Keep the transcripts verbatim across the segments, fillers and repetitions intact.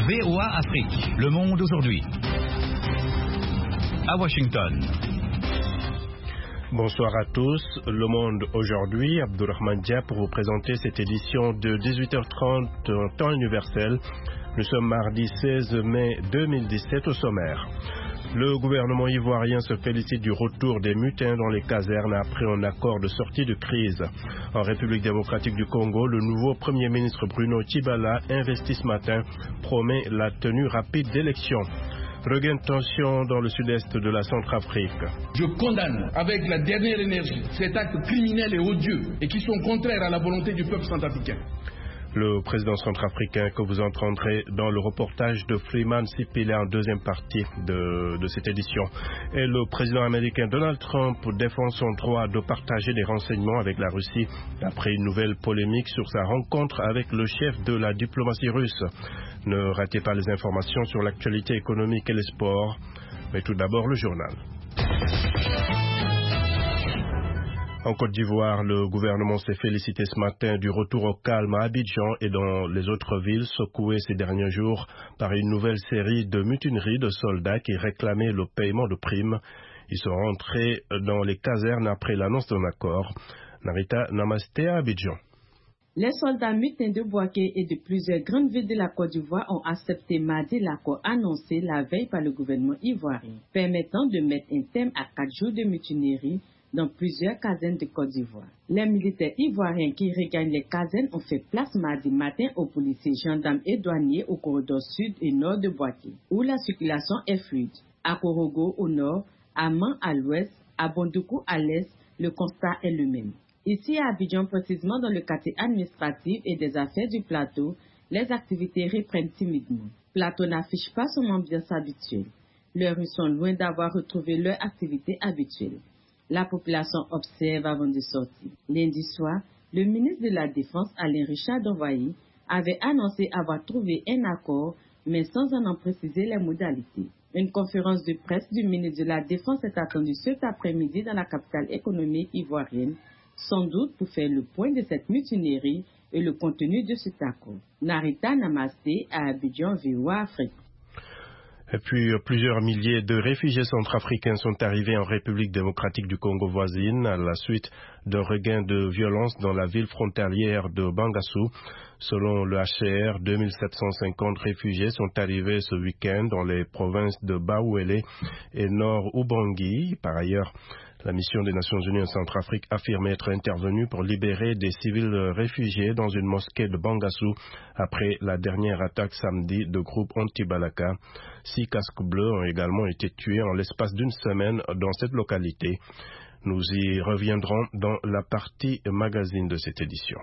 V O A Afrique, le monde aujourd'hui. À Washington. Bonsoir à tous. Le monde aujourd'hui, Abdurrahman Dia pour vous présenter cette édition de dix-huit heures trente en temps universel. Nous sommes mardi seize mai deux mille dix-sept au sommaire. Le gouvernement ivoirien se félicite du retour des mutins dans les casernes après un accord de sortie de crise. En République démocratique du Congo, le nouveau Premier ministre Bruno Tshibala, investi ce matin, promet la tenue rapide d'élections. Regain de tension dans le sud-est de la Centrafrique. Je condamne avec la dernière énergie cet acte criminel et odieux et qui sont contraires à la volonté du peuple centrafricain. Le président centrafricain que vous entendrez dans le reportage de Freeman Sipila en deuxième partie de, de cette édition. Et le président américain Donald Trump défend son droit de partager des renseignements avec la Russie après une nouvelle polémique sur sa rencontre avec le chef de la diplomatie russe. Ne ratez pas les informations sur l'actualité économique et les sports. Mais tout d'abord le journal. En Côte d'Ivoire, le gouvernement s'est félicité ce matin du retour au calme à Abidjan et dans les autres villes secouées ces derniers jours par une nouvelle série de mutineries de soldats qui réclamaient le paiement de primes. Ils sont rentrés dans les casernes après l'annonce d'un accord. Narita Namasté à Abidjan. Les soldats mutins de Bouaké et de plusieurs grandes villes de la Côte d'Ivoire ont accepté mardi l'accord annoncé la veille par le gouvernement ivoirien, permettant de mettre un terme à quatre jours de mutinerie dans plusieurs casernes de Côte d'Ivoire. Les militaires ivoiriens qui regagnent les casernes ont fait place mardi matin aux policiers, gendarmes et douaniers au corridor sud et nord de Bouaké, où la circulation est fluide. À Korogo au nord, à Man à l'ouest, à Bondoukou à l'est, le constat est le même. Ici à Abidjan, précisément dans le quartier administratif et des affaires du plateau, les activités reprennent timidement. Plateau n'affiche pas son ambiance habituelle. Les rues sont loin d'avoir retrouvé leur activité habituelle. La population observe avant de sortir. Lundi soir, le ministre de la Défense, Alain Richard Donvoyi, avait annoncé avoir trouvé un accord, mais sans en en préciser les modalités. Une conférence de presse du ministre de la Défense est attendue cet après-midi dans la capitale économique ivoirienne, sans doute pour faire le point de cette mutinerie et le contenu de cet accord. Narita Namasté à Abidjan, V O A Afrique. Et puis, plusieurs milliers de réfugiés centrafricains sont arrivés en République démocratique du Congo voisine à la suite d'un regain de violence dans la ville frontalière de Bangassou. Selon le H C R, deux mille sept cent cinquante réfugiés sont arrivés ce week-end dans les provinces de Baouélé et Nord-Ubangi. Par ailleurs, la mission des Nations Unies en Centrafrique affirme être intervenue pour libérer des civils réfugiés dans une mosquée de Bangassou après la dernière attaque samedi de groupes anti-Balaka. Six casques bleus ont également été tués en l'espace d'une semaine dans cette localité. Nous y reviendrons dans la partie magazine de cette édition.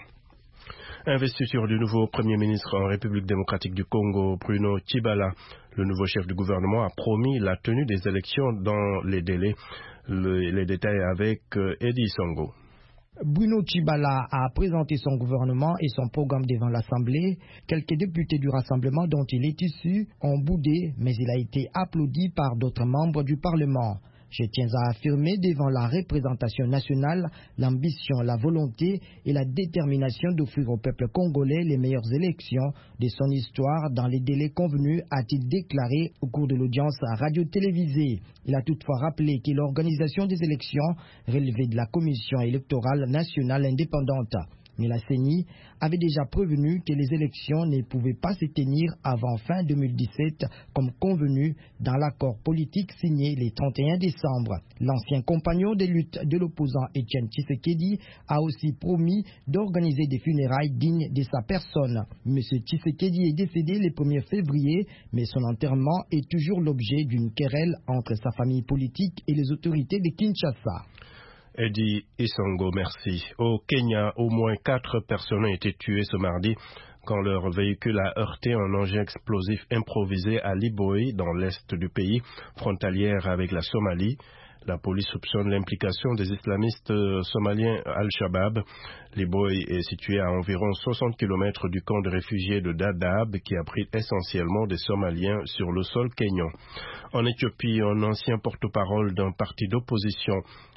Investiture du nouveau Premier ministre en République démocratique du Congo, Bruno Tshibala. Le nouveau chef du gouvernement a promis la tenue des élections dans les délais. Le, les détails avec euh, Eddie Songo. Bruno Tshibala a présenté son gouvernement et son programme devant l'Assemblée. Quelques députés du Rassemblement dont il est issu ont boudé, mais il a été applaudi par d'autres membres du Parlement. Je tiens à affirmer devant la représentation nationale l'ambition, la volonté et la détermination d'offrir au peuple congolais les meilleures élections de son histoire dans les délais convenus, a-t-il déclaré au cours de l'audience radio-télévisée. Il a toutefois rappelé que l'organisation des élections relevait de la Commission électorale nationale indépendante. Mais la C E N I avait déjà prévenu que les élections ne pouvaient pas se tenir avant fin deux mille dix-sept, comme convenu dans l'accord politique signé le trente et un décembre. L'ancien compagnon de lutte de l'opposant Etienne Tshisekedi a aussi promis d'organiser des funérailles dignes de sa personne. M. Tshisekedi est décédé le premier février, mais son enterrement est toujours l'objet d'une querelle entre sa famille politique et les autorités de Kinshasa. Eddie Isongo, merci. Au Kenya, au moins quatre personnes ont été tuées ce mardi quand leur véhicule a heurté un engin explosif improvisé à Liboy, dans l'est du pays, frontalière avec la Somalie. La police soupçonne l'implication des islamistes somaliens Al-Shabaab. Liboy est situé à environ soixante kilomètres du camp de réfugiés de Dadaab qui abrite essentiellement des Somaliens sur le sol kényan. En Éthiopie, un ancien porte-parole d'un parti d'opposition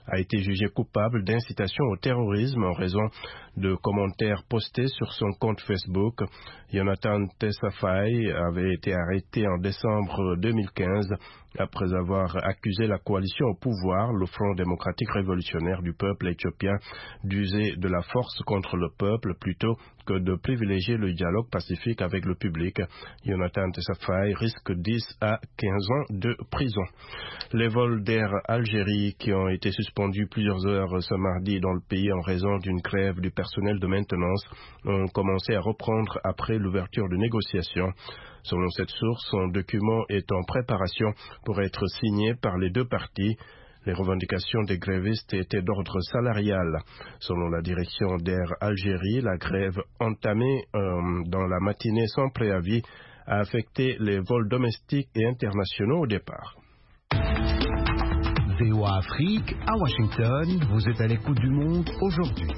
a été jugé coupable d'incitation au terrorisme en raison de commentaires postés sur son compte Facebook. Jonathan Tessafai avait été arrêté en décembre deux mille quinze après avoir accusé la coalition au pouvoir, le Front démocratique révolutionnaire du peuple éthiopien, d'user de la force contre le peuple plutôt que de privilégier le dialogue pacifique avec le public. Jonathan Tessafai risque dix à quinze ans de prison. Les vols d'Air Algérie qui ont été suspendus plusieurs heures ce mardi dans le pays en raison d'une grève du personnel de maintenance ont commencé à reprendre après l'ouverture de négociations. Selon cette source, un document est en préparation pour être signé par les deux parties. Les revendications des grévistes étaient d'ordre salarial. Selon la direction d'Air Algérie, la grève entamée euh, dans la matinée sans préavis a affecté les vols domestiques et internationaux au départ. V O A Afrique, à Washington, vous êtes à l'écoute du monde aujourd'hui.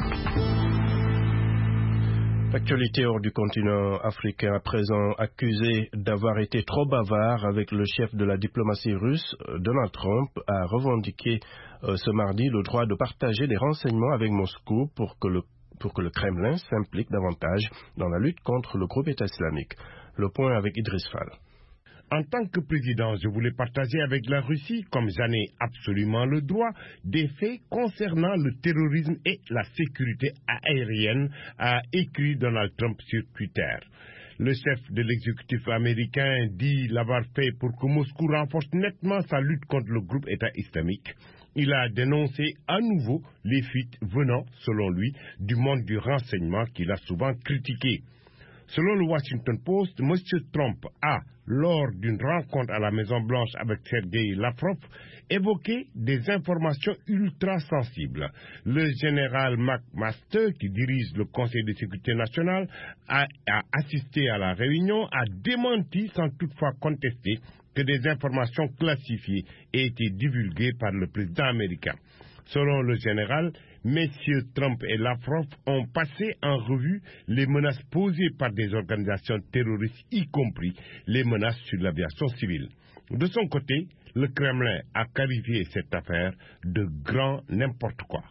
L'actualité hors du continent africain à présent, accusé d'avoir été trop bavard avec le chef de la diplomatie russe, Donald Trump, a revendiqué euh, ce mardi le droit de partager des renseignements avec Moscou pour que le, pour que le Kremlin s'implique davantage dans la lutte contre le groupe État islamique. Le point avec Idriss Fall. En tant que président, je voulais partager avec la Russie, comme j'en ai absolument le droit, des faits concernant le terrorisme et la sécurité aérienne, a écrit Donald Trump sur Twitter. Le chef de l'exécutif américain dit l'avoir fait pour que Moscou renforce nettement sa lutte contre le groupe État islamique. Il a dénoncé à nouveau les fuites venant, selon lui, du monde du renseignement qu'il a souvent critiqué. Selon le Washington Post, M. Trump a, lors d'une rencontre à la Maison-Blanche avec Sergei Lavrov, évoqué des informations ultra sensibles. Le général McMaster, qui dirige le Conseil de sécurité nationale, a, a assisté à la réunion, a démenti sans toutefois contester que des informations classifiées aient été divulguées par le président américain. Selon le général, messieurs Trump et Lavrov ont passé en revue les menaces posées par des organisations terroristes, y compris les menaces sur l'aviation civile. De son côté, le Kremlin a qualifié cette affaire de grand n'importe quoi.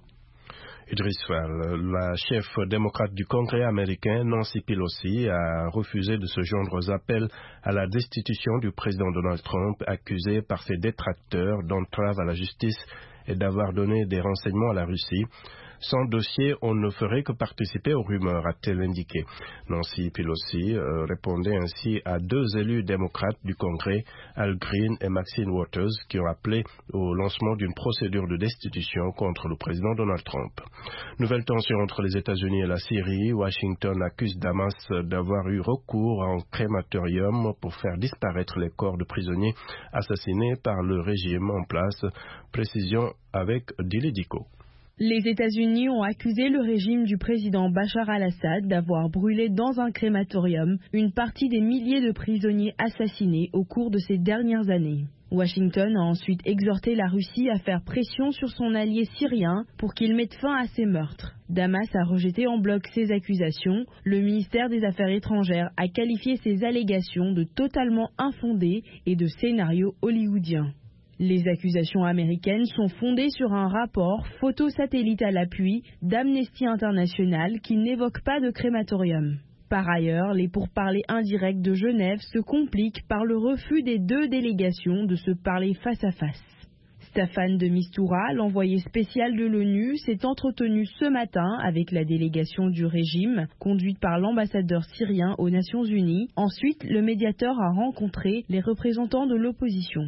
Idriss Fall, la chef démocrate du Congrès américain, Nancy Pelosi, a refusé de se joindre aux appels à la destitution du président Donald Trump, accusé par ses détracteurs d'entrave à la justice et d'avoir donné des renseignements à la Russie. Sans dossier, on ne ferait que participer aux rumeurs, a-t-elle indiqué. Nancy Pelosi euh, répondait ainsi à deux élus démocrates du Congrès, Al Green et Maxine Waters, qui ont appelé au lancement d'une procédure de destitution contre le président Donald Trump. Nouvelle tension entre les États-Unis et la Syrie. Washington accuse Damas d'avoir eu recours à un crématorium pour faire disparaître les corps de prisonniers assassinés par le régime en place. Précision avec Dili Diko. Les États-Unis ont accusé le régime du président Bachar al-Assad d'avoir brûlé dans un crématorium une partie des milliers de prisonniers assassinés au cours de ces dernières années. Washington a ensuite exhorté la Russie à faire pression sur son allié syrien pour qu'il mette fin à ces meurtres. Damas a rejeté en bloc ces accusations. Le ministère des Affaires étrangères a qualifié ces allégations de totalement infondées et de scénario hollywoodien. Les accusations américaines sont fondées sur un rapport photo-satellite à l'appui d'Amnesty International qui n'évoque pas de crématorium. Par ailleurs, les pourparlers indirects de Genève se compliquent par le refus des deux délégations de se parler face à face. Staffan de Mistura, l'envoyé spécial de l'ONU, s'est entretenu ce matin avec la délégation du régime, conduite par l'ambassadeur syrien aux Nations Unies. Ensuite, le médiateur a rencontré les représentants de l'opposition.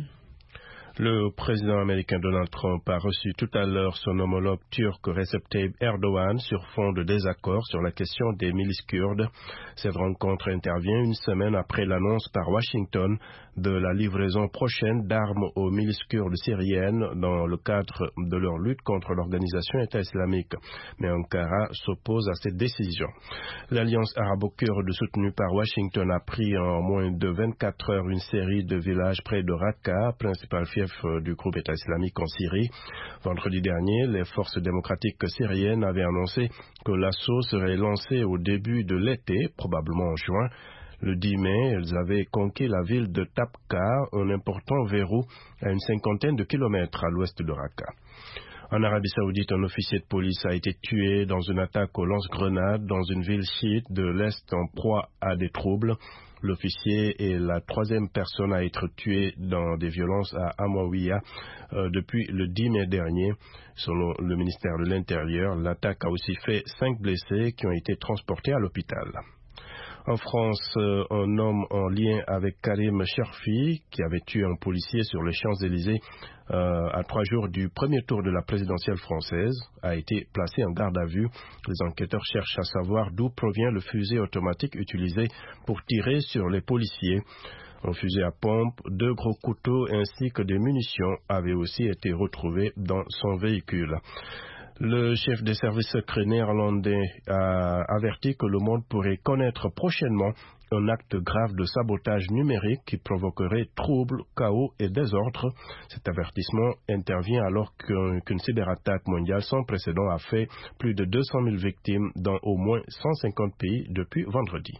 Le président américain Donald Trump a reçu tout à l'heure son homologue turc Recep Tayyip Erdogan sur fond de désaccord sur la question des milices kurdes. Cette rencontre intervient une semaine après l'annonce par Washington de la livraison prochaine d'armes aux milices kurdes syriennes dans le cadre de leur lutte contre l'organisation État islamique. Mais Ankara s'oppose à cette décision. L'alliance arabo-kurde soutenue par Washington a pris en moins de vingt-quatre heures une série de villages près de Raqqa, principal fief du groupe État islamique en Syrie. Vendredi dernier, les forces démocratiques syriennes avaient annoncé que l'assaut serait lancé au début de l'été, probablement en juin. Le dix mai, elles avaient conquis la ville de Tabqa, un important verrou à une cinquantaine de kilomètres à l'ouest de Raqqa. En Arabie Saoudite, un officier de police a été tué dans une attaque au lance-grenades dans une ville chiite de l'Est en proie à des troubles. L'officier est la troisième personne à être tuée dans des violences à Amawiya euh, depuis le dix mai dernier. Selon le ministère de l'Intérieur, l'attaque a aussi fait cinq blessés qui ont été transportés à l'hôpital. En France, euh, un homme en lien avec Karim Cherfi, qui avait tué un policier sur les Champs-Élysées euh, à trois jours du premier tour de la présidentielle française, a été placé en garde à vue. Les enquêteurs cherchent à savoir d'où provient le fusil automatique utilisé pour tirer sur les policiers. Un fusil à pompe, deux gros couteaux ainsi que des munitions avaient aussi été retrouvés dans son véhicule. Le chef des services secrets néerlandais a averti que le monde pourrait connaître prochainement un acte grave de sabotage numérique qui provoquerait troubles, chaos et désordre. Cet avertissement intervient alors qu'une cyberattaque mondiale sans précédent a fait plus de deux cent mille victimes dans au moins cent cinquante pays depuis vendredi.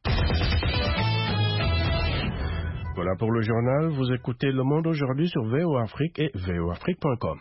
Voilà pour le journal. Vous écoutez Le Monde aujourd'hui sur V O Afrique et v o afrique point com.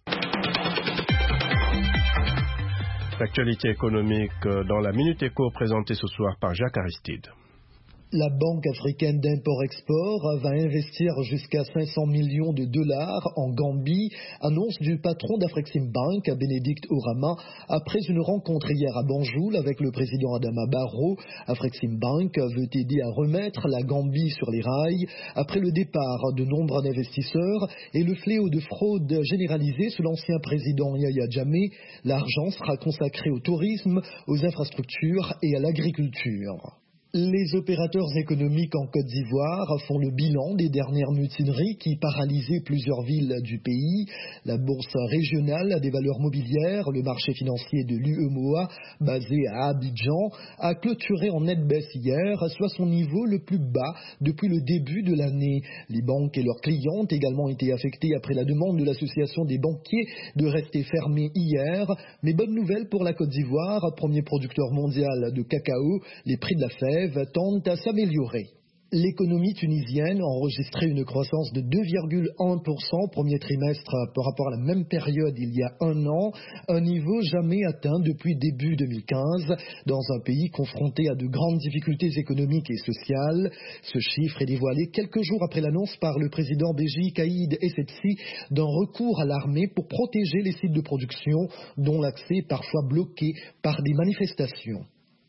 L'actualité économique dans la Minute Éco présentée ce soir par Jacques Aristide. La Banque africaine d'import-export va investir jusqu'à cinq cents millions de dollars en Gambie, annonce du patron d'Afreximbank, Bénédicte Orama, après une rencontre hier à Banjul avec le président Adama Barrow. Afreximbank veut aider à remettre la Gambie sur les rails après le départ de nombreux investisseurs et le fléau de fraude généralisée sous l'ancien président Yahya Jammeh. L'argent sera consacré au tourisme, aux infrastructures et à l'agriculture. Les opérateurs économiques en Côte d'Ivoire font le bilan des dernières mutineries qui paralysaient plusieurs villes du pays. La bourse régionale des valeurs mobilières, le marché financier de l'U E M O A, basé à Abidjan, a clôturé en nette baisse hier, soit son niveau le plus bas depuis le début de l'année. Les banques et leurs clients ont également été affectés après la demande de l'association des banquiers de rester fermés hier. Mais bonne nouvelle pour la Côte d'Ivoire, premier producteur mondial de cacao, les prix de la fève tendent à s'améliorer. L'économie tunisienne a enregistré une croissance de deux virgule un pour cent au premier trimestre par rapport à la même période il y a un an, un niveau jamais atteint depuis début deux mille quinze, dans un pays confronté à de grandes difficultés économiques et sociales. Ce chiffre est dévoilé quelques jours après l'annonce par le président Béji Caïd Essebsi d'un recours à l'armée pour protéger les sites de production, dont l'accès est parfois bloqué par des manifestations.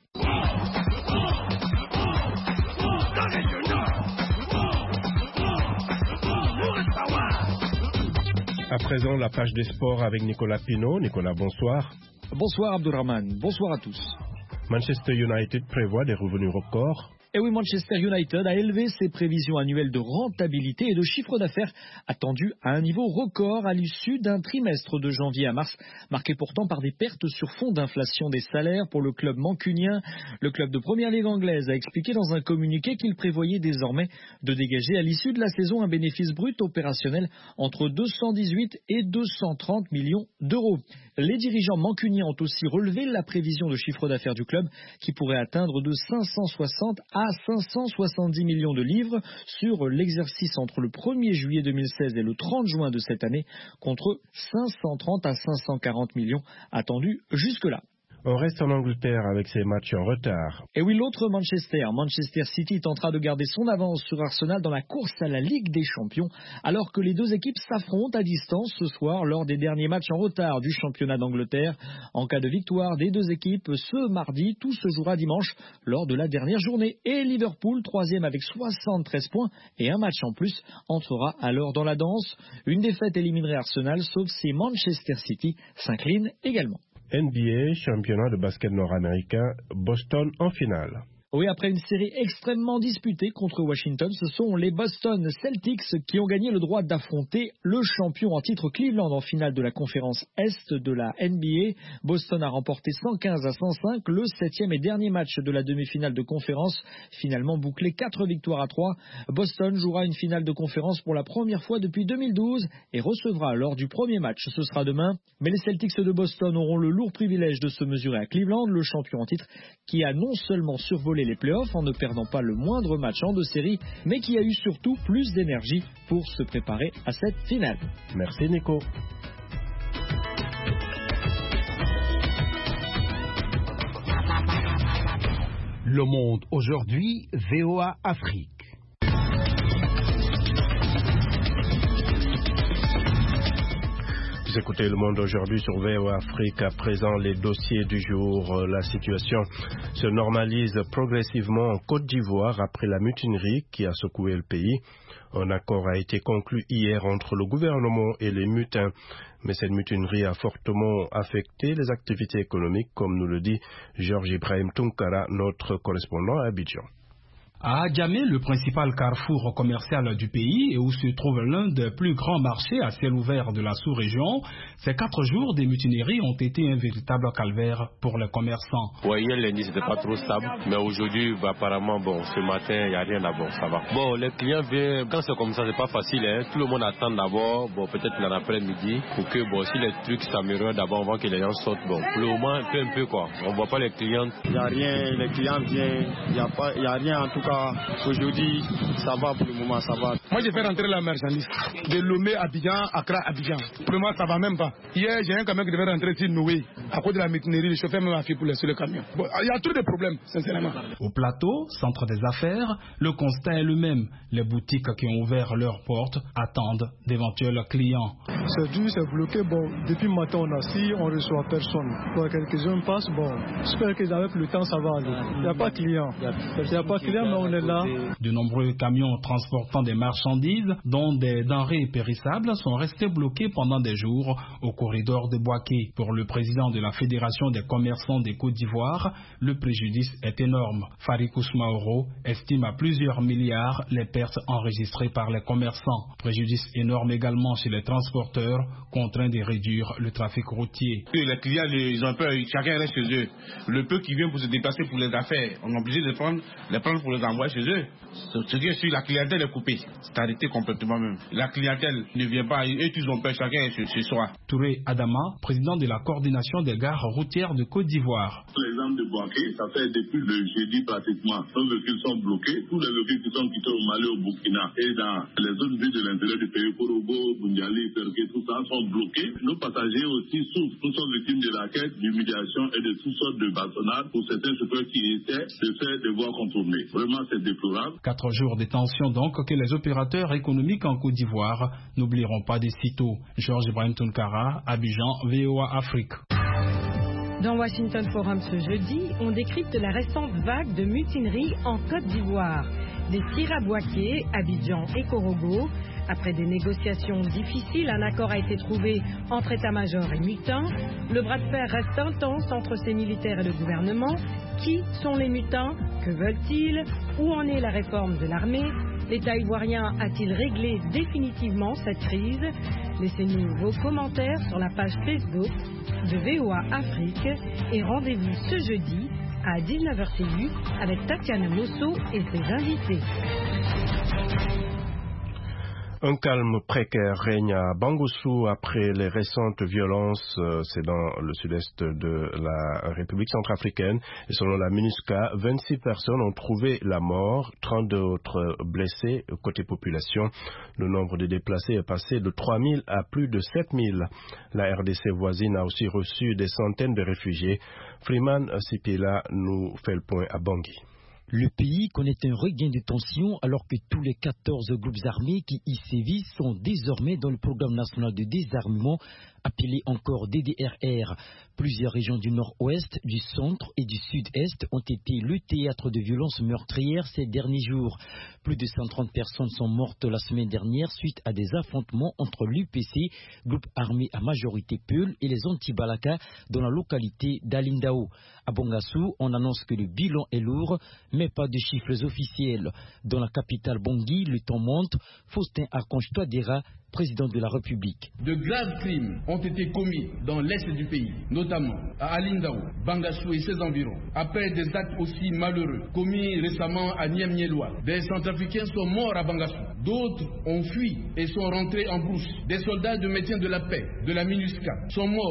À présent, la page des sports avec Nicolas Pinault. Nicolas, bonsoir. Bonsoir Abdurrahman, bonsoir à tous. Manchester United prévoit des revenus records. Et oui, Manchester United a élevé ses prévisions annuelles de rentabilité et de chiffre d'affaires attendu à un niveau record à l'issue d'un trimestre de janvier à mars, marqué pourtant par des pertes sur fond d'inflation des salaires pour le club mancunien. Le club de première ligue anglaise a expliqué dans un communiqué qu'il prévoyait désormais de dégager à l'issue de la saison un bénéfice brut opérationnel entre deux cent dix-huit et deux cent trente millions d'euros. Les dirigeants mancuniens ont aussi relevé la prévision de chiffre d'affaires du club qui pourrait atteindre de cinq cent soixante à cinq cent soixante-dix millions de livres sur l'exercice entre le premier juillet deux mille seize et le trente juin de cette année, contre cinq cent trente à cinq cent quarante millions attendus jusque-là. On reste en Angleterre avec ses matchs en retard. Et oui, l'autre Manchester, Manchester City tentera de garder son avance sur Arsenal dans la course à la Ligue des Champions, alors que les deux équipes s'affrontent à distance ce soir lors des derniers matchs en retard du championnat d'Angleterre. En cas de victoire des deux équipes ce mardi, tout se jouera dimanche lors de la dernière journée. Et Liverpool, troisième avec soixante-treize points et un match en plus, entrera alors dans la danse. Une défaite éliminerait Arsenal, sauf si Manchester City s'incline également. N B A, championnat de basket nord-américain, Boston en finale. Oui, après une série extrêmement disputée contre Washington, ce sont les Boston Celtics qui ont gagné le droit d'affronter le champion en titre Cleveland en finale de la conférence Est de la N B A. Boston a remporté cent quinze à cent cinq, le septième et dernier match de la demi-finale de conférence, finalement bouclé quatre victoires à trois. Boston jouera une finale de conférence pour la première fois depuis deux mille douze et recevra lors du premier match, ce sera demain. Mais les Celtics de Boston auront le lourd privilège de se mesurer à Cleveland, le champion en titre, qui a non seulement survolé les playoffs en ne perdant pas le moindre match en deux séries, mais qui a eu surtout plus d'énergie pour se préparer à cette finale. Merci Nico. Le Monde aujourd'hui, V O A Afrique. Vous écoutez Le Monde aujourd'hui sur V O A Afrique. À présent, les dossiers du jour. La situation se normalise progressivement en Côte d'Ivoire après la mutinerie qui a secoué le pays. Un accord a été conclu hier entre le gouvernement et les mutins. Mais cette mutinerie a fortement affecté les activités économiques, comme nous le dit Georges Ibrahim Tunkara, notre correspondant à Abidjan. À Adjamé, le principal carrefour commercial du pays et où se trouve l'un des plus grands marchés à ciel ouvert de la sous-région, ces quatre jours des mutineries ont été un véritable calvaire pour les commerçants. Ouais, hier lundi c'était pas trop stable, mais aujourd'hui bah, apparemment bon, ce matin il n'y a rien à bon, ça va. Bon, les clients viennent, quand c'est comme ça c'est pas facile, hein. Tout le monde attend d'abord, bon peut-être l'après-midi, pour que bon si les trucs s'améliorent d'abord avant que les gens sortent, bon pour le moment un peu un peu quoi, on voit pas les clients. Il n'y a rien, les clients viennent, il n'y a, pas, y a rien en tout cas. Aujourd'hui, ça va pour le moment, ça va. Moi, j'ai fait rentrer la marchandise de Lomé, Abidjan, Accra, Abidjan. Pour le moment, ça va même pas. Hier, j'ai un camion qui devait rentrer ici, Noué. À cause de la mutinerie, le chauffeur m'a fait pour laisser le camion. Bon, il y a tous des problèmes, sincèrement. Au plateau, centre des affaires, le constat est le même. Les boutiques qui ont ouvert leurs portes attendent d'éventuels clients. C'est dur, c'est bloqué. Bon, depuis le matin, on est assis, on ne reçoit personne. Bon, quelques-uns passent, bon, j'espère qu'avec le temps, ça va aller. Il n'y a pas de clients. Il n'y a pas de clients, mais on est là. De nombreux camions transportant des marchandises, dont des denrées périssables, sont restés bloqués pendant des jours au corridor de Bouaké. Pour le président de la Fédération des commerçants des Côte d'Ivoire, le préjudice est énorme. Farik Ousmaoro estime à plusieurs milliards les pertes enregistrées par les commerçants. Préjudice énorme également chez les transporteurs, contraints de réduire le trafic routier. Les clients, ils ont peur, chacun reste chez eux. Le peu qui vient pour se déplacer pour les affaires, on est obligé de prendre, les prendre pour les envoyer chez eux. Ce qui est sûr, la clientèle est coupée. C'est arrêté complètement même. La clientèle ne vient pas, eux ils ont peur, chacun est chez soi. Touré Adama, président de la coordination des gares routières de Côte d'Ivoire. L'exemple de Bouaké, ça fait depuis le jeudi pratiquement. Nos véhicules sont bloqués. Tous les véhicules qui sont quittés au Mali, au Burkina et dans les zones villes de l'intérieur du pays, Korobo, Bundiali, Perké, tout ça, sont bloqués. Nos passagers aussi souffrent. Nous sommes victimes de la quête, d'humiliation et de toutes sortes de bâtonnades pour certains chauffeurs qui essaient de faire des voies contournées. Vraiment, c'est déplorable. Quatre jours de tension donc que les opérateurs économiques en Côte d'Ivoire n'oublieront pas des sitôt. Georges Ibrahim Tunkara, Abidjan, V O A Afrique. Dans Washington Forum ce jeudi, on décrypte la récente vague de mutinerie en Côte d'Ivoire. Des tirs à Bouaké, Abidjan et Korogo. Après des négociations difficiles, un accord a été trouvé entre état-major et mutins. Le bras de fer reste intense entre ces militaires et le gouvernement. Qui sont les mutins? Que veulent-ils? Où en est la réforme de l'armée? L'État ivoirien a-t-il réglé définitivement cette crise? Laissez-nous vos commentaires sur la page Facebook de V O A Afrique et rendez-vous ce jeudi à dix-neuf heures T U avec Tatiana Mosso et ses invités. Un calme précaire règne à Bangassou après les récentes violences. C'est dans le sud-est de la République centrafricaine. Et selon la MINUSCA, vingt-six personnes ont trouvé la mort, trente autres blessés côté population. Le nombre de déplacés est passé de trois mille à plus de sept mille. La R D C voisine a aussi reçu des centaines de réfugiés. Freeman Sipila nous fait le point à Bangui. Le pays connaît un regain de tension alors que tous les quatorze groupes armés qui y sévissent sont désormais dans le programme national de désarmement appelé encore D D R R. Plusieurs régions du nord-ouest, du centre et du sud-est ont été le théâtre de violences meurtrières ces derniers jours. Plus de cent trente personnes sont mortes la semaine dernière suite à des affrontements entre l'U P C, groupe armé à majorité Peul, et les anti-Balaka dans la localité d'Alindao. À Bangassou, on annonce que le bilan est lourd, mais pas de chiffres officiels. Dans la capitale Bangui, le temps monte. Faustin Archange Touadéra, président de la République. De graves crimes ont été commis dans l'est du pays, notamment à Alindao, Bangassou et ses environs. Après des actes aussi malheureux commis récemment à Niamnieloa, des Centrafricains sont morts à Bangassou. D'autres ont fui et sont rentrés en brousse. Des soldats de maintien de la paix de la MINUSCA sont morts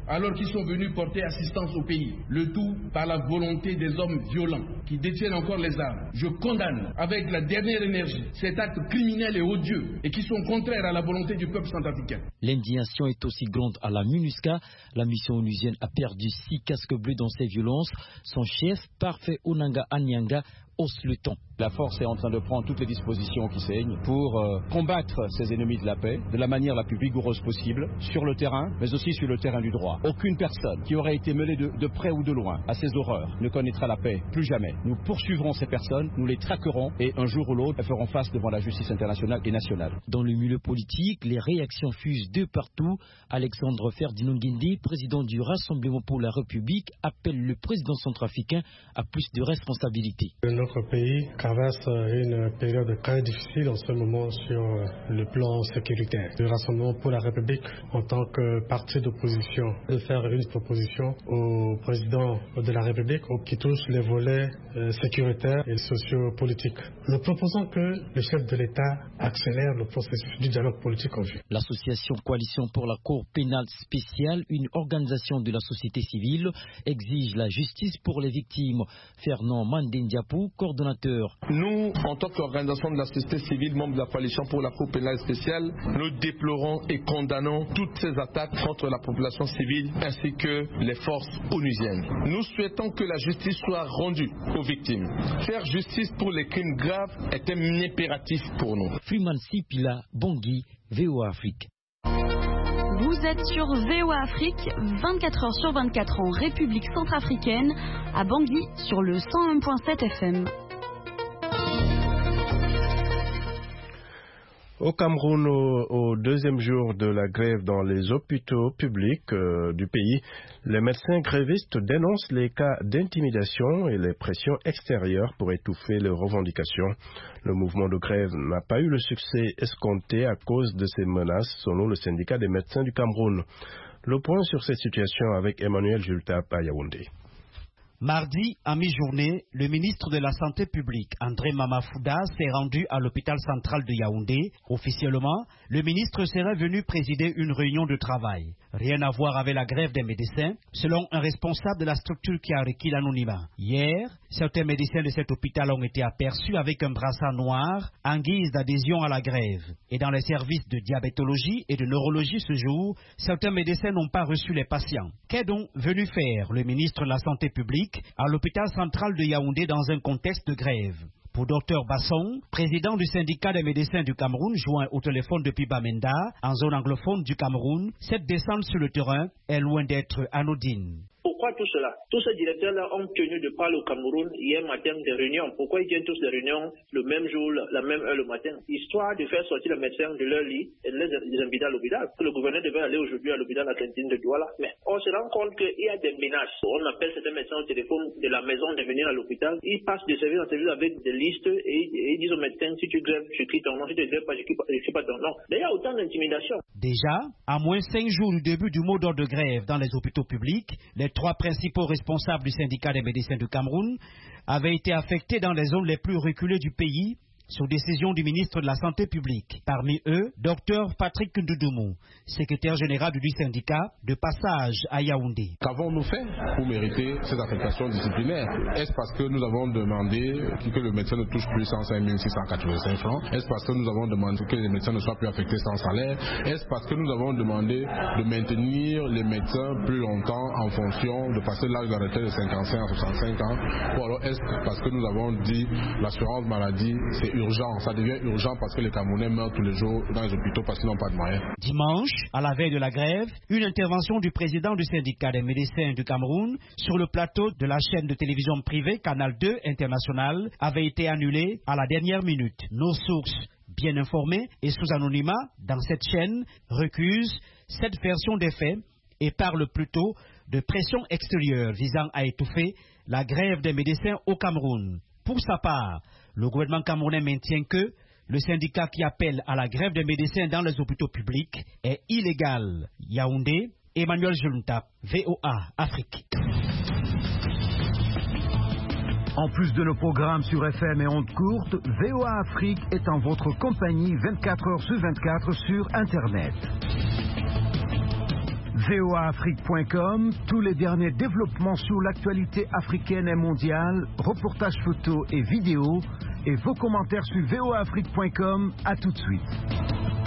alors qu'ils sont venus porter assistance au pays. Le tout par la volonté des hommes violents qui détiennent encore les armes. Je condamne avec la dernière énergie cet acte criminel et odieux et qui sont contraires à la volonté du peuple centrafricain. L'indignation est aussi grande à la MINUSCA. La mission onusienne a perdu six casques bleus dans ces violences. Son chef, Parfait Onanga Anyanga, hausse le ton. La force est en train de prendre toutes les dispositions qui saignent pour euh, combattre ces ennemis de la paix de la manière la plus vigoureuse possible, sur le terrain, mais aussi sur le terrain du droit. Aucune personne qui aurait été mêlée de, de près ou de loin à ces horreurs ne connaîtra la paix, plus jamais. Nous poursuivrons ces personnes, nous les traquerons et un jour ou l'autre, elles feront face devant la justice internationale et nationale. Dans le milieu politique, les réactions fusent de partout. Alexandre Ferdinand Guindé, président du Rassemblement pour la République, appelle le président centrafricain à plus de responsabilités. Notre pays traverse une période très difficile en ce moment sur le plan sécuritaire. Le Rassemblement pour la République, en tant que parti d'opposition, de faire une proposition au président de la République qui touche les volets sécuritaires et sociopolitiques. Nous proposons que le chef de l'État accélère le processus du dialogue politique en vue. L'association Coalition pour la Cour pénale spéciale, une organisation de la société civile, exige la justice pour les victimes. Fernand Mandendiapou, coordonnateur. Nous, en tant qu'organisation de la société civile, membre de la coalition pour la Cour pénale spéciale, nous déplorons et condamnons toutes ces attaques contre la population civile ainsi que les forces onusiennes. Nous souhaitons que la justice soit rendue aux victimes. Faire justice pour les crimes graves est un impératif pour nous. Freeman Sipila, Bangui, V O A Afrique. Vous êtes sur V O A Afrique, vingt-quatre heures sur vingt-quatre en République centrafricaine, à Bangui sur le cent un virgule sept F M. Au Cameroun, au, au deuxième jour de la grève dans les hôpitaux publics euh, du pays, les médecins grévistes dénoncent les cas d'intimidation et les pressions extérieures pour étouffer leurs revendications. Le mouvement de grève n'a pas eu le succès escompté à cause de ces menaces, selon le syndicat des médecins du Cameroun. Le point sur cette situation avec Emmanuel Jultap à Yaoundé. Mardi, à mi-journée, le ministre de la Santé publique, André Mamafouda, s'est rendu à l'hôpital central de Yaoundé. Officiellement, le ministre serait venu présider une réunion de travail. Rien à voir avec la grève des médecins, selon un responsable de la structure qui a requis l'anonymat. Hier, certains médecins de cet hôpital ont été aperçus avec un brassard noir en guise d'adhésion à la grève. Et dans les services de diabétologie et de neurologie ce jour, certains médecins n'ont pas reçu les patients. Qu'est donc venu faire le ministre de la Santé publique à l'hôpital central de Yaoundé dans un contexte de grève? Pour Docteur Basson, président du syndicat des médecins du Cameroun, joint au téléphone depuis Bamenda, en zone anglophone du Cameroun, cette descente sur le terrain est loin d'être anodine. Pourquoi tout cela? Tous ces directeurs-là ont tenu de parler au Cameroun hier matin des réunions. Pourquoi ils tiennent tous des réunions le même jour, la même heure le matin? Histoire de faire sortir les médecins de leur lit et de les inviter à l'hôpital. Le gouverneur devait aller aujourd'hui à l'hôpital à la cantine de Douala. Mais on se rend compte qu'il y a des menaces. On appelle certains médecins au téléphone de la maison de venir à l'hôpital. Ils passent de service en service avec des listes et, et ils disent aux médecins, si tu grèves, je quitte ton nom. Si tu ne grèves pas, je ne quitte pas ton nom. Il y a autant d'intimidation. Déjà, à moins cinq jours du début du mot d'ordre de grève dans les hôpitaux publics, les trois principaux responsables du syndicat des médecins du Cameroun avaient été affectés dans les zones les plus reculées du pays sur décision du ministre de la Santé publique. Parmi eux, Docteur Patrick Ndoudumou, secrétaire général du syndicat, de passage à Yaoundé. Qu'avons-nous fait pour mériter ces affectations disciplinaires? Est-ce parce que nous avons demandé que le médecin ne touche plus cent cinq mille six cent quatre-vingt-cinq francs? Est-ce parce que nous avons demandé que les médecins ne soient plus affectés sans salaire? Est-ce parce que nous avons demandé de maintenir les médecins plus longtemps en fonction de passer l'âge de retraite de cinquante-cinq à soixante-cinq ans? Ou alors est-ce parce que nous avons dit l'assurance maladie, c'est urgent, ça devient urgent parce que les Camerounais meurent tous les jours dans les hôpitaux parce qu'ils n'ont pas de moyens. Dimanche, à la veille de la grève, une intervention du président du syndicat des médecins du Cameroun sur le plateau de la chaîne de télévision privée Canal deux International avait été annulée à la dernière minute. Nos sources bien informées et sous anonymat dans cette chaîne recusent cette version des faits et parlent plutôt de pression extérieure visant à étouffer la grève des médecins au Cameroun. Pour sa part, le gouvernement camerounais maintient que le syndicat qui appelle à la grève des médecins dans les hôpitaux publics est illégal. Yaoundé, Emmanuel Jultap, V O A Afrique. En plus de nos programmes sur F M et ondes courtes, V O A Afrique est en votre compagnie vingt-quatre heures sur vingt-quatre sur Internet. V O A Afrique point com, tous les derniers développements sur l'actualité africaine et mondiale, reportages photos et vidéos, et vos commentaires sur V O A Afrique point com. À tout de suite.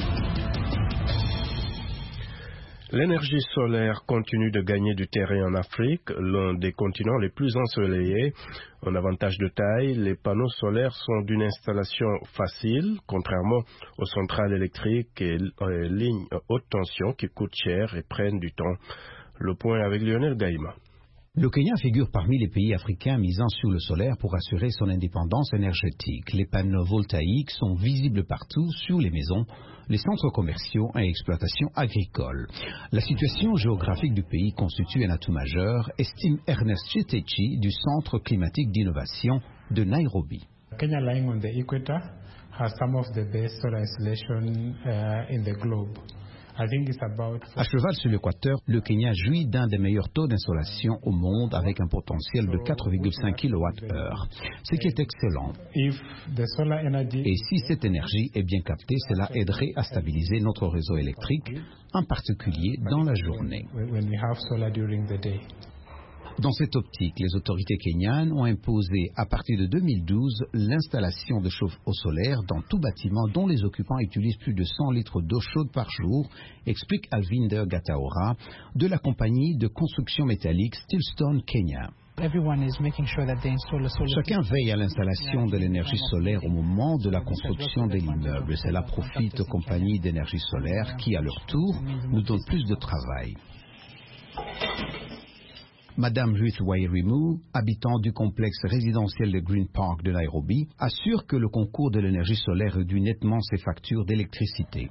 L'énergie solaire continue de gagner du terrain en Afrique, l'un des continents les plus ensoleillés. Un avantage de taille, les panneaux solaires sont d'une installation facile, contrairement aux centrales électriques et euh, lignes haute tension qui coûtent cher et prennent du temps. Le point avec Lionel Gaïma. Le Kenya figure parmi les pays africains misant sur le solaire pour assurer son indépendance énergétique. Les panneaux voltaïques sont visibles partout, sur les maisons, les centres commerciaux et exploitations agricoles. La situation géographique du pays constitue un atout majeur, estime Ernest Chitechi du Centre climatique d'innovation de Nairobi. Kenya, lying on the equator, has some of the best solar installation uh, in the globe. À cheval sur l'équateur, le Kenya jouit d'un des meilleurs taux d'insolation au monde avec un potentiel de quatre virgule cinq kilowattheures, ce qui est excellent. Et si cette énergie est bien captée, cela aiderait à stabiliser notre réseau électrique, en particulier dans la journée. Dans cette optique, les autorités kenyanes ont imposé à partir de deux mille douze l'installation de chauffe-eau solaire dans tout bâtiment dont les occupants utilisent plus de cent litres d'eau chaude par jour, explique Alvinder Gataora de la compagnie de construction métallique Steelstone Kenya. Chacun veille à l'installation de l'énergie solaire au moment de la construction de l'immeuble. Cela profite aux compagnies d'énergie solaire qui, à leur tour, nous donnent plus de travail. Madame Ruth Wairimu, habitant du complexe résidentiel de Green Park de Nairobi, assure que le concours de l'énergie solaire réduit nettement ses factures d'électricité.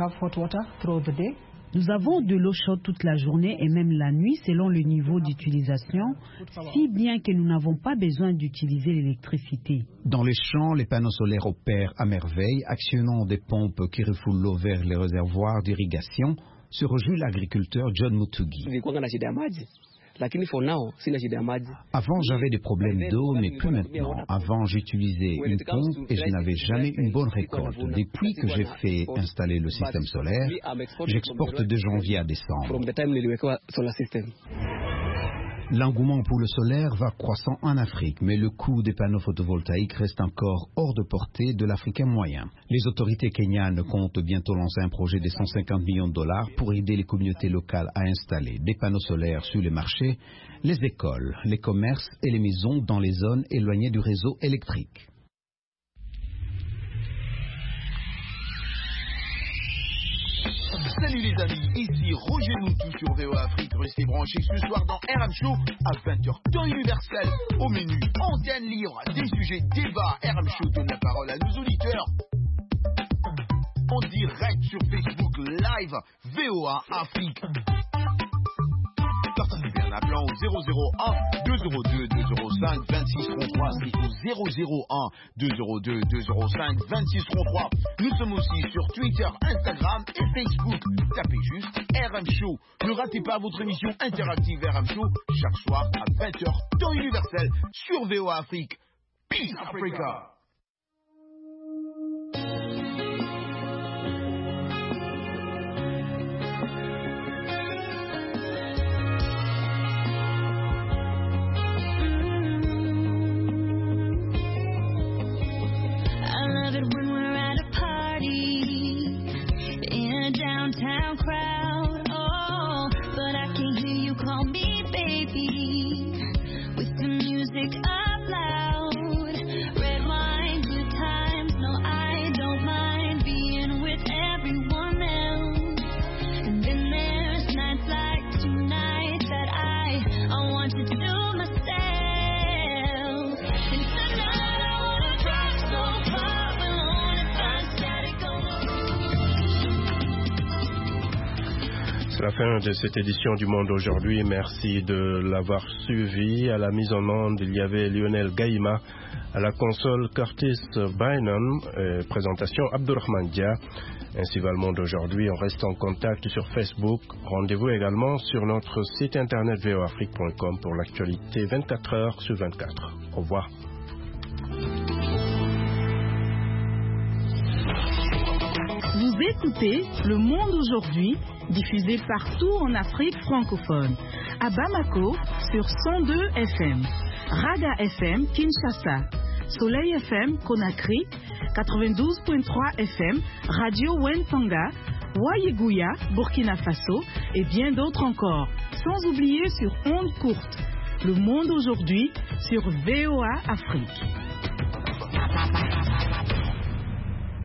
Nous avons de l'eau chaude toute la journée et même la nuit selon le niveau d'utilisation, si bien que nous n'avons pas besoin d'utiliser l'électricité. Dans les champs, les panneaux solaires opèrent à merveille, actionnant des pompes qui refoulent l'eau vers les réservoirs d'irrigation, se réjouit l'agriculteur John Mutugi. Avant, j'avais des problèmes d'eau, mais plus maintenant. Avant, j'utilisais une pompe et je n'avais jamais une bonne récolte. Depuis que j'ai fait installer le système solaire, j'exporte de janvier à décembre. L'engouement pour le solaire va croissant en Afrique, mais le coût des panneaux photovoltaïques reste encore hors de portée de l'Africain moyen. Les autorités kenyanes comptent bientôt lancer un projet de cent cinquante millions de dollars pour aider les communautés locales à installer des panneaux solaires sur les marchés, les écoles, les commerces et les maisons dans les zones éloignées du réseau électrique. Salut les amis, ici Roger Moutou sur V O A Afrique. Restez branchés ce soir dans R M Show à vingt heures, temps universel. Au menu, antenne libre, des sujets, débats. R M Show donne la parole à nos auditeurs. En direct sur Facebook Live, V O A Afrique. Participez en appelant au zéro zéro un deux zéro deux deux zéro cinq vingt-six trente-trois. C'est au zéro zéro un deux zéro deux deux zéro cinq vingt-six trente-trois. Nous sommes aussi sur Twitter, Instagram et Facebook. Tapez juste R M Show. Ne ratez pas votre émission interactive R M Show chaque soir à vingt heures, temps universel sur V O A Afrique. Peace Africa. Downtown crowd, oh, but I can hear you call me baby, with the music up loud, red wine, good times, no I don't mind being with everyone else, and then there's nights like tonight that I, I want to do myself, and tonight I wanna drop so far alone if I static on. C'est la fin de cette édition du Monde aujourd'hui. Merci de l'avoir suivi. À la mise en onde, il y avait Lionel Gaïma. À la console, Curtis Bynum. Euh, présentation, Abdurrahman Dia. Ainsi va le Monde aujourd'hui. On reste en contact sur Facebook. Rendez-vous également sur notre site internet v o afrique point com pour l'actualité vingt-quatre heures sur vingt-quatre. Au revoir. Vous écoutez Le Monde aujourd'hui diffusée partout en Afrique francophone. À Bamako, sur cent deux F M. Raga F M, Kinshasa. Soleil F M, Conakry. quatre-vingt-douze virgule trois F M, Radio Wentanga. Wayeguya, Burkina Faso. Et bien d'autres encore. Sans oublier sur ondes courtes. Le monde aujourd'hui sur V O A Afrique.